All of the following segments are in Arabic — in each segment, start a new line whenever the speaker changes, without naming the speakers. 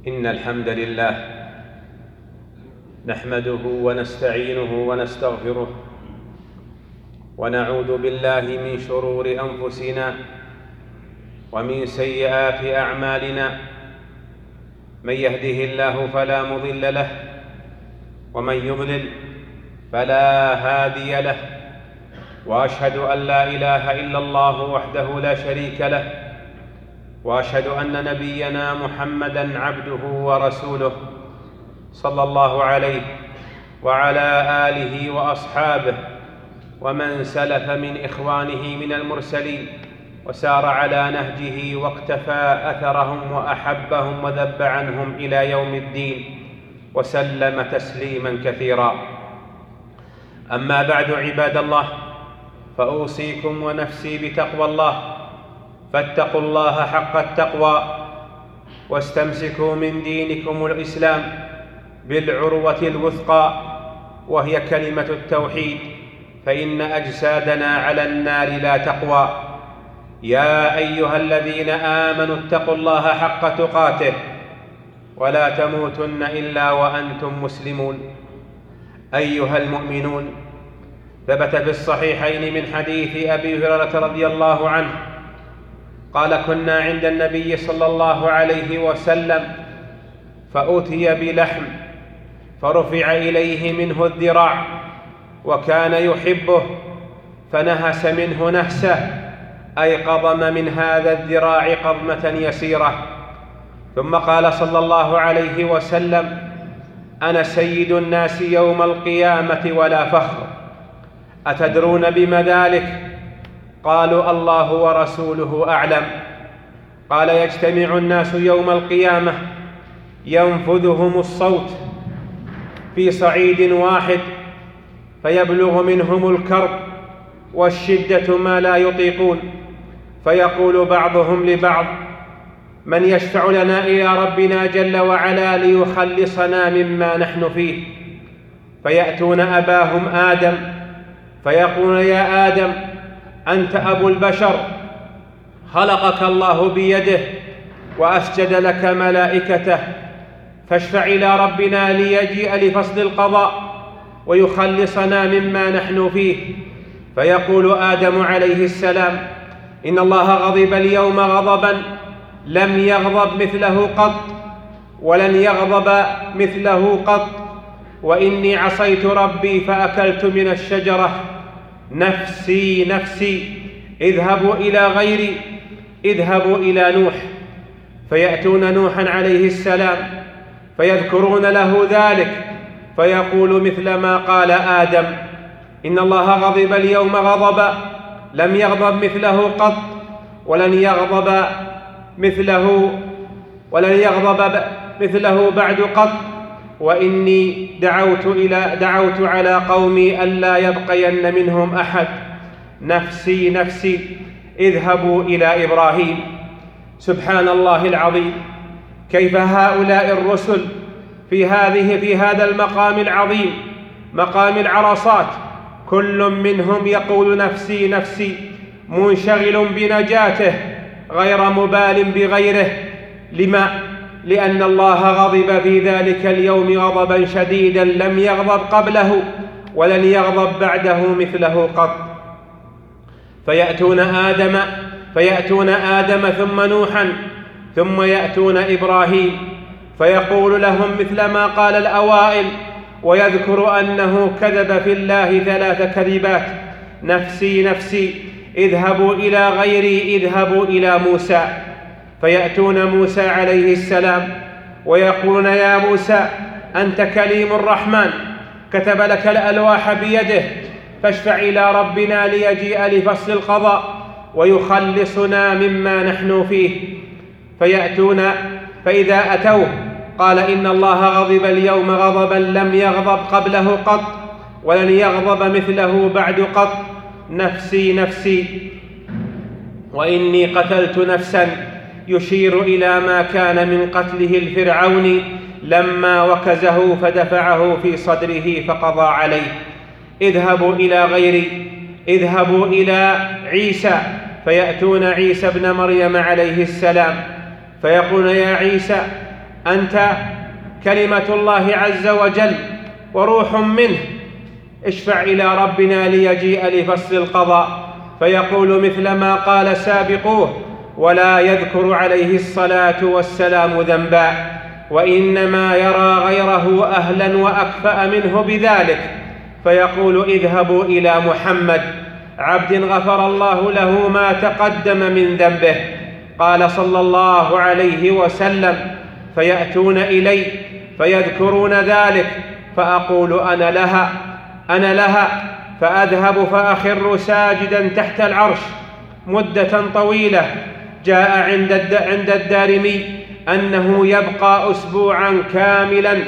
إن الحمد لله نحمده ونستعينه ونستغفره ونعوذ بالله من شرور أنفسنا ومن سيئات أعمالنا. من يهده الله فلا مضل له ومن يضلل فلا هادي له، وأشهد أن لا إله إلا الله وحده لا شريك له، وأشهد أن نبينا محمدًا عبده ورسوله صلى الله عليه وعلى آله وأصحابه ومن سلف من إخوانه من المرسلين وسار على نهجه واقتفى أثرهم وأحبهم وذب عنهم إلى يوم الدين وسلم تسليمًا كثيرا. أما بعد، عباد الله، فأوصيكم ونفسي بتقوى الله، فاتقوا الله حق التقوى واستمسكوا من دينكم الإسلام بالعروة الوثقى، وهي كلمة التوحيد، فإن أجسادنا على النار لا تقوى. يا أيها الذين آمنوا اتقوا الله حق تقاته ولا تموتن إلا وأنتم مسلمون. أيها المؤمنون، ثبت في الصحيحين من حديث أبي هريرة رضي الله عنه قال: كنا عند النبي صلى الله عليه وسلم فأتي بلحم فرفع إليه منه الذراع وكان يحبه، فنهس منه نهسة، أي قضم من هذا الذراع قضمة يسيرة، ثم قال صلى الله عليه وسلم: أنا سيد الناس يوم القيامة ولا فخر. أتدرون بما ذلك؟ قالوا: الله ورسوله أعلم. قال: يجتمع الناس يوم القيامة ينفذهم الصوت في صعيد واحد، فيبلغ منهم الكرب والشدة ما لا يطيقون، فيقول بعضهم لبعض: من يشفع لنا إلى ربنا جل وعلا ليخلصنا مما نحن فيه؟ فيأتون أباهم آدم فيقولون: يا آدم، أنت أبو البشر، خلقك الله بيده وأسجد لك ملائكته، فاشفع إلى ربنا ليجيء لفصل القضاء ويخلصنا مما نحن فيه. فيقول آدم عليه السلام: إن الله غضب اليوم غضبا لم يغضب مثله قط ولن يغضب مثله قط، وإني عصيت ربي فأكلت من الشجرة، نفسي نفسي، اذهبوا إلى غيري، اذهبوا إلى نوح. فيأتون نوحا عليه السلام فيذكرون له ذلك، فيقول مثل ما قال آدم: إن الله غضب اليوم غضبا لم يغضب مثله قط ولن يغضب مثله بعد قط، وإني دعوت على قومي ألا يبقين منهم أحد، نفسي نفسي، اذهبوا إلى إبراهيم. سبحان الله العظيم، كيف هؤلاء الرسل في هذا المقام العظيم، مقام العرصات، كل منهم يقول: نفسي نفسي، منشغل بنجاته غير مبال بغيره. لما؟ لأن الله غضب في ذلك اليوم غضبا شديدا لم يغضب قبله ولن يغضب بعده مثله قط. فيأتون آدم ثم نوحا ثم يأتون إبراهيم، فيقول لهم مثل ما قال الأوائل، ويذكر أنه كذب في الله 3 كذبات: نفسي نفسي، اذهبوا إلى غيري، اذهبوا إلى موسى. فيأتون موسى عليه السلام ويقولون: يا موسى، أنت كليم الرحمن، كتب لك الألواح بيده، فاشفع إلى ربنا ليجيء لفصل القضاء ويخلصنا مما نحن فيه. فإذا أتوه قال: إن الله غضب اليوم غضبا لم يغضب قبله قط ولن يغضب مثله بعد قط، نفسي نفسي، وإني قتلت نفسا، يشير إلى ما كان من قتله الفرعوني لما وكزه فدفعه في صدره فقضى عليه. اذهبوا إلى غيري، اذهبوا إلى عيسى. فيأتون عيسى ابن مريم عليه السلام فيقولون: يا عيسى، أنت كلمة الله عز وجل وروح منه، اشفع إلى ربنا ليجيء لفصل القضاء فيقول مثل ما قال سابقوه ولا يذكر عليه الصلاة والسلام ذنبا، وإنما يرى غيره أهلا وأكفأ منه بذلك فيقول اذهبوا إلى محمد عبد غفر الله له ما تقدم من ذنبه. قال صلى الله عليه وسلم فيأتون إلي فيذكرون ذلك فأقول أنا لها فأذهب فأخر ساجدا تحت العرش مدة طويلة. جاء عند الدارمي أنه يبقى أسبوعا كاملا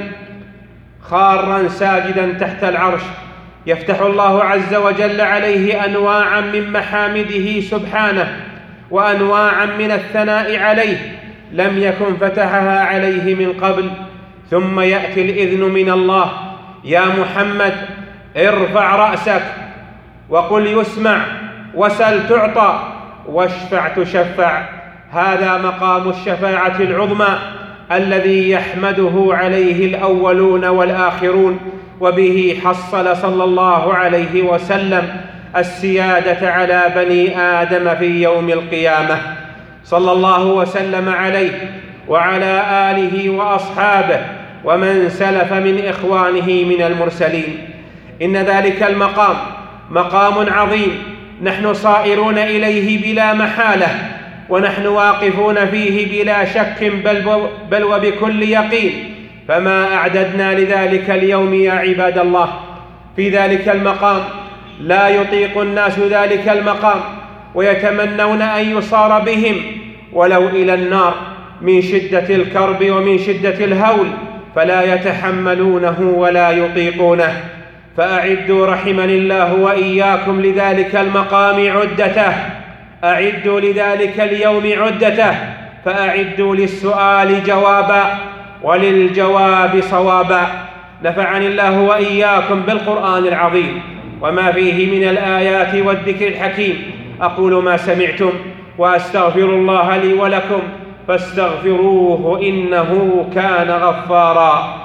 خارا ساجدا تحت العرش، يفتح الله عز وجل عليه أنواعا من محامده سبحانه وأنواعا من الثناء عليه لم يكن فتحها عليه من قبل، ثم يأتي الإذن من الله يا محمد ارفع رأسك وقل يسمع وسل تعطى واشفع تشفع. هذا مقام الشفاعة العظمى الذي يحمده عليه الأولون والآخرون، وبه حصل صلى الله عليه وسلم السيادة على بني آدم في يوم القيامة. صلى الله وسلم عليه وعلى آله وأصحابه ومن سلف من إخوانه من المرسلين. إن ذلك المقام مقام عظيم نحن صائرون إليه بلا محالة، ونحن واقفون فيه بلا شك بل وبكل يقين، فما أعددنا لذلك اليوم يا عباد الله؟ في ذلك المقام لا يطيق الناس ذلك المقام ويتمنون أن يصار بهم ولو إلى النار من شدة الكرب ومن شدة الهول، فلا يتحملونه ولا يطيقونه. فأعدوا رحمني الله وإياكم لذلك المقام عدته، أعدوا لذلك اليوم عدته، فأعدوا للسؤال جوابا وللجواب صوابا. نفعني الله وإياكم بالقرآن العظيم وما فيه من الآيات والذكر الحكيم. أقول ما سمعتم وأستغفر الله لي ولكم فاستغفروه إنه كان غفارا.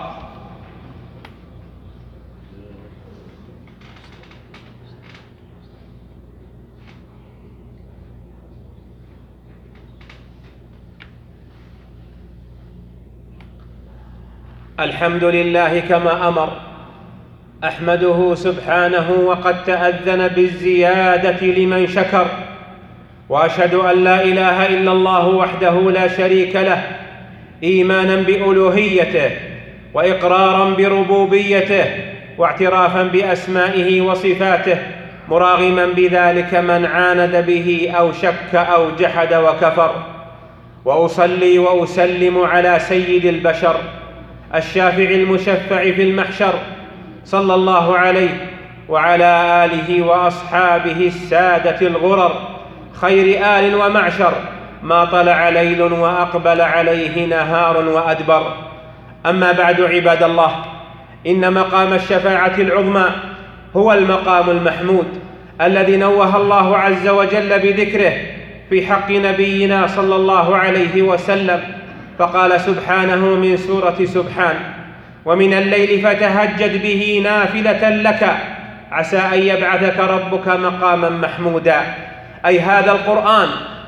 الحمد لله كما أمر، أحمده سبحانه وقد تأذن بالزيادة لمن شكر، وأشهد أن لا إله إلا الله وحده لا شريك له إيمانا بألوهيته وإقرارا بربوبيته واعترافا بأسمائه وصفاته، مراغما بذلك من عاند به أو شك أو جحد وكفر. وأصلي وأسلم على سيد البشر الشافع المشفع في المحشر صلى الله عليه وعلى آله وأصحابه السادة الغرر خير آل ومعشر، ما طلع ليل وأقبل عليه نهار وأدبر. أما بعد عباد الله، إن مقام الشفاعة العظمى هو المقام المحمود الذي نوه الله عز وجل بذكره في حق نبينا صلى الله عليه وسلم، فقال سبحانه من سورة سبحان: ومن الليل فتهجد به نافلة لك عسى أن يبعثك ربك مقاما محمودا. أي هذا القرآن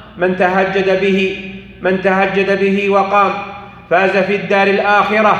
من تهجد به وقام فاز في الدار الآخرة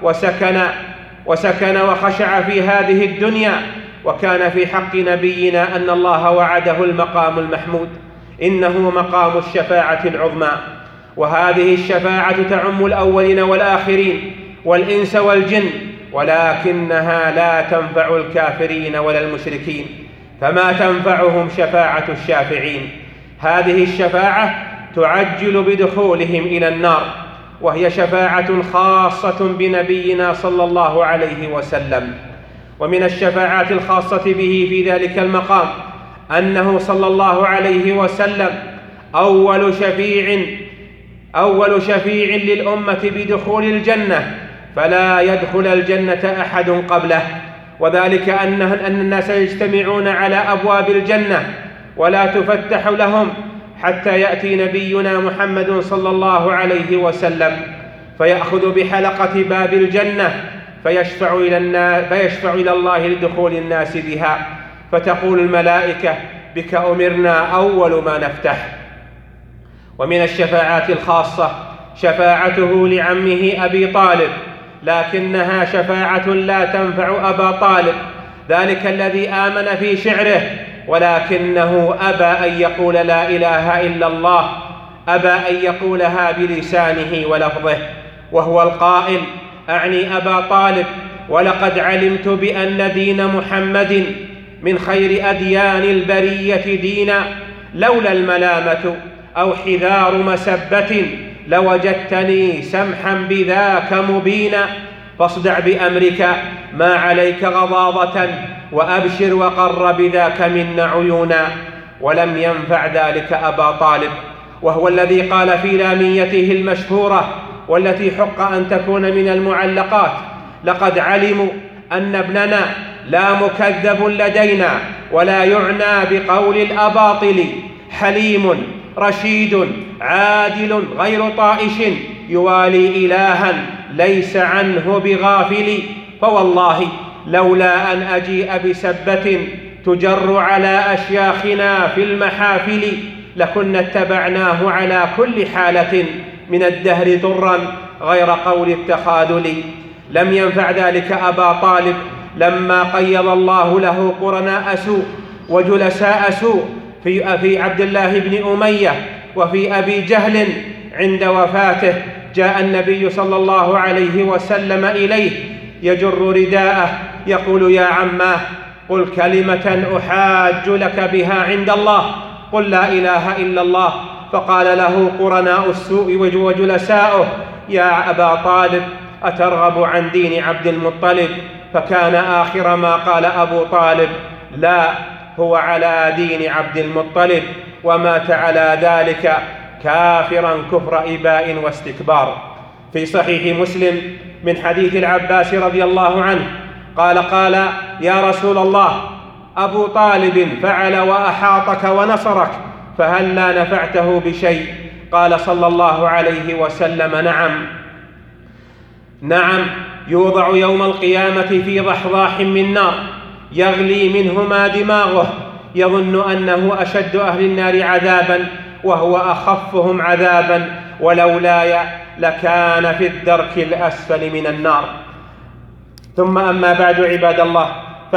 وسكن وخشع في هذه الدنيا. وكان في حق نبينا أن الله وعده المقام المحمود، إنه مقام الشفاعة العظمى. وهذه الشفاعة تعم الأولين والآخرين والإنس والجن، ولكنها لا تنفع الكافرين ولا المشركين، فما تنفعهم شفاعة الشافعين. هذه الشفاعة تعجل بدخولهم إلى النار، وهي شفاعة خاصة بنبينا صلى الله عليه وسلم. ومن الشفاعات الخاصة به في ذلك المقام أنه صلى الله عليه وسلم أول شفيع للأمة بدخول الجنة، فلا يدخل الجنة أحد قبله، وذلك أن الناس يجتمعون على أبواب الجنة ولا تفتح لهم حتى يأتي نبينا محمد صلى الله عليه وسلم فيأخذ بحلقة باب الجنة فيشفع إلى الله لدخول الناس بها، فتقول الملائكة: بك أمرنا أول ما نفتح. ومن الشفاعات الخاصة شفاعته لعمه أبي طالب، لكنها شفاعة لا تنفع أبا طالب، ذلك الذي آمن في شعره ولكنه أبى أن يقول لا إله إلا الله، أبى أن يقولها بلسانه ولفظه، وهو القائل: أعني أبا طالب: ولقد علمت بأن دين محمد من خير أديان البرية دينا، لولا الملامة أو حذار مسبة لوجدتني سمحا بذاك مبينا، فاصدع بأمرك ما عليك غضاضة وأبشر وقر بذاك منا عيونا. ولم ينفع ذلك أبا طالب، وهو الذي قال في لاميته المشهورة والتي حق أن تكون من المعلقات: لقد علموا أن ابننا لا مكذب لدينا ولا يعنى بقول الأباطل، حليم رشيد عادل غير طائش، يوالي إلها ليس عنه بغافل، فوالله لولا أن أجيء بسبة تجر على أشياخنا في المحافل لكنا اتبعناه على كل حالة من الدهر ضرا غير قول التخاذل. لم ينفع ذلك أبا طالب لما قيض الله له قرناء سوء وجلساء سوء في عبد الله بن أمية وفي أبي جهل. عند وفاته جاء النبي صلى الله عليه وسلم إليه يجر رداءه يقول: يا عماه، قل كلمة أحاج لك بها عند الله، قل لا إله إلا الله. فقال له قرناء السوء وجلساؤه: يا أبا طالب، أترغب عن دين عبد المطلب؟ فكان آخر ما قال أبو طالب: لا، هو على دين عبد المطلب، ومات على ذلك كافرا كفر إباء واستكبار. في صحيح مسلم من حديث العباس رضي الله عنه قال: يا رسول الله، أبو طالب فعل وأحاطك ونصرك، فهل لا نفعته بشيء؟ قال صلى الله عليه وسلم: نعم، يوضع يوم القيامة في ضحضاح من نار يغلي منهما دماغه، يظن أنه أشد أهل النار عذابا وهو أخفهم عذابا، ولولاي لكان في الدرك الأسفل من النار. ثم أما بعد، عباد الله،